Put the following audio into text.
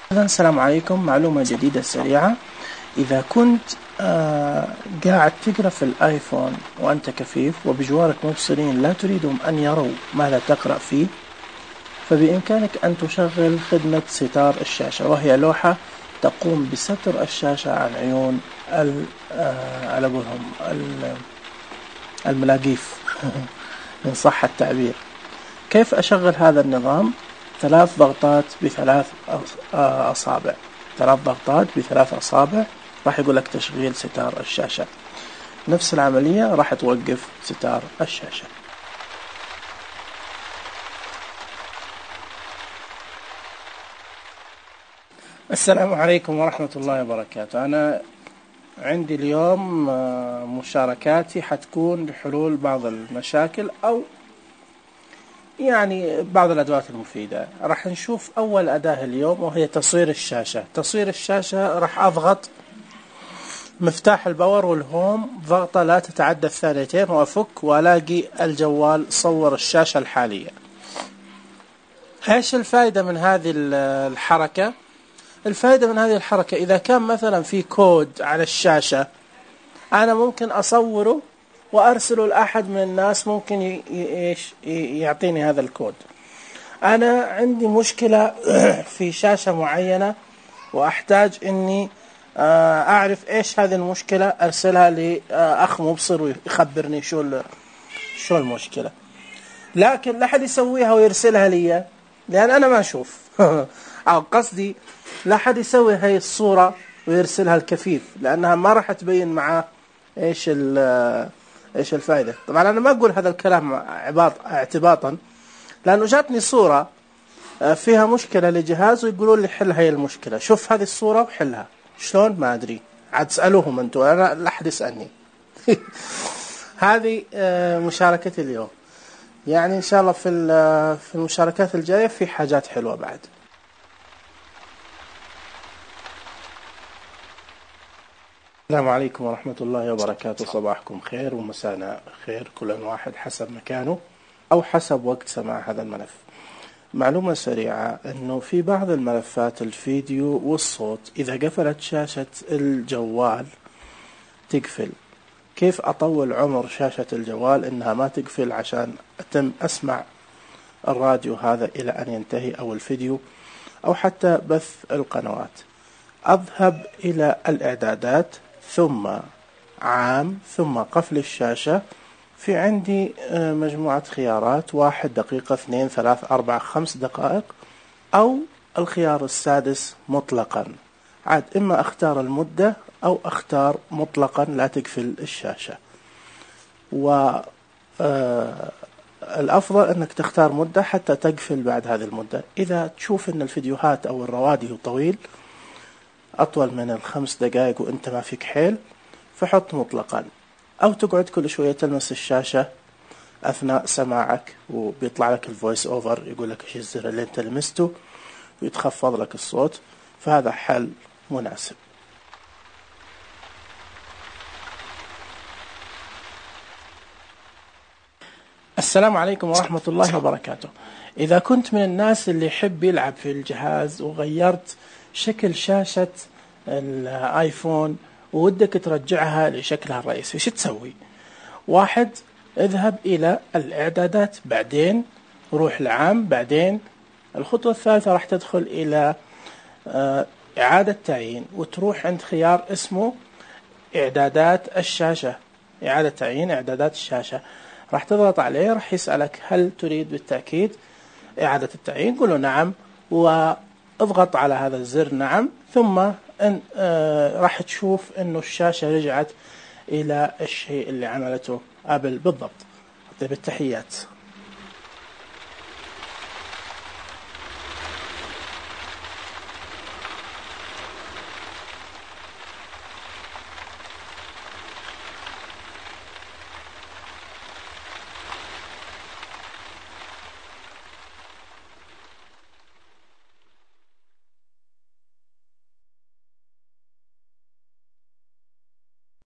السلام عليكم. معلومة جديدة سريعة. إذا كنت قاعد تقرأ في الآيفون وأنت كفيف وبجوارك مبصرين لا تريدهم أن يروا ماذا تقرأ فيه، فبإمكانك أن تشغل خدمة ستار الشاشة، وهي لوحة تقوم بستر الشاشة عن عيون على قولهم الملاقيف إن صح التعبير. كيف أشغل هذا النظام؟ 3 ضغطات ب3 أصابع، 3 ضغطات ب3 أصابع راح يقول لك تشغيل ستار الشاشة. نفس العملية راح توقف ستار الشاشة. السلام عليكم ورحمة الله وبركاته. أنا عندي اليوم مشاركاتي حتكون لحلول بعض المشاكل أو يعني بعض الأدوات المفيدة. راح نشوف أول أداة اليوم وهي تصوير الشاشة. تصوير الشاشة راح أضغط مفتاح الباور والهوم ضغطة لا تتعدى 2 وأفك وألاقي الجوال صور الشاشة الحالية. إيش الفائدة من هذه الحركة؟ الفائدة من هذه الحركة إذا كان مثلا في كود على الشاشة أنا ممكن أصوره وأرسله لأحد من الناس ممكن يعطيني هذا الكود. أنا عندي مشكلة في شاشة معينة وأحتاج إني أعرف إيش هذه المشكلة، أرسلها لأخ مبصر ويخبرني شو المشكلة، لكن لا حد يسويها ويرسلها لي لأن أنا ما أشوف أو قصدي لا حد يسوي هاي الصورة ويرسلها الكفيف لأنها ما راح تبين معاه إيش الفائدة. طبعا أنا ما أقول هذا الكلام اعتباطا، لأنه جاتني صورة فيها مشكلة لجهاز ويقولون لي حل هاي المشكلة، شوف هذه الصورة وحلها. شلون؟ ما أدري، عاد اسألوهم أنتوا، أنا لا أحد يسألني. هذه مشاركتي اليوم. يعني إن شاء الله في المشاركات الجاية في حاجات حلوة بعد. السلام عليكم ورحمة الله وبركاته. صباحكم خير ومسانا خير، كل واحد حسب مكانه أو حسب وقت سماع هذا الملف. معلومة سريعة أنه في بعض الملفات الفيديو والصوت إذا قفلت شاشة الجوال تقفل. كيف أطول عمر شاشة الجوال إنها ما تقفل عشان أتم أسمع الراديو هذا إلى أن ينتهي أو الفيديو أو حتى بث القنوات؟ أذهب إلى الإعدادات ثم عام ثم قفل الشاشة. في عندي مجموعة خيارات: 1 دقيقة، 2 3 4 5 دقائق، أو الخيار السادس مطلقا. عاد إما أختار المدة أو أختار مطلقا لا تقفل الشاشة. الأفضل أنك تختار مدة حتى تقفل بعد هذه المدة. إذا تشوف أن الفيديوهات أو الرواديو طويل أطول من 5 دقائق وأنت ما فيك حيل فحط مطلقا، أو تقعد كل شوية تلمس الشاشة أثناء سماعك وبيطلع لك الفويس أوفر يقول لك إيش الزر اللي أنت لمسته ويتخفض لك الصوت، فهذا حل مناسب. السلام عليكم ورحمة الله وبركاته. إذا كنت من الناس اللي يحب يلعب في الجهاز وغيرت شكل شاشة الآيفون وودك ترجعها لشكلها الرئيسي، شو تسوي؟ 1 اذهب إلى الإعدادات، بعدين روح لعام، بعدين الخطوة الثالثة راح تدخل إلى إعادة تعيين وتروح عند خيار اسمه إعدادات الشاشة، إعادة تعيين إعدادات الشاشة. راح تضغط عليه، راح يسألك هل تريد بالتأكيد إعادة التعيين؟ قل له نعم واضغط على هذا الزر نعم، ثم راح تشوف إنه الشاشة رجعت إلى الشيء اللي عملته قبل بالضبط. بالتحيات.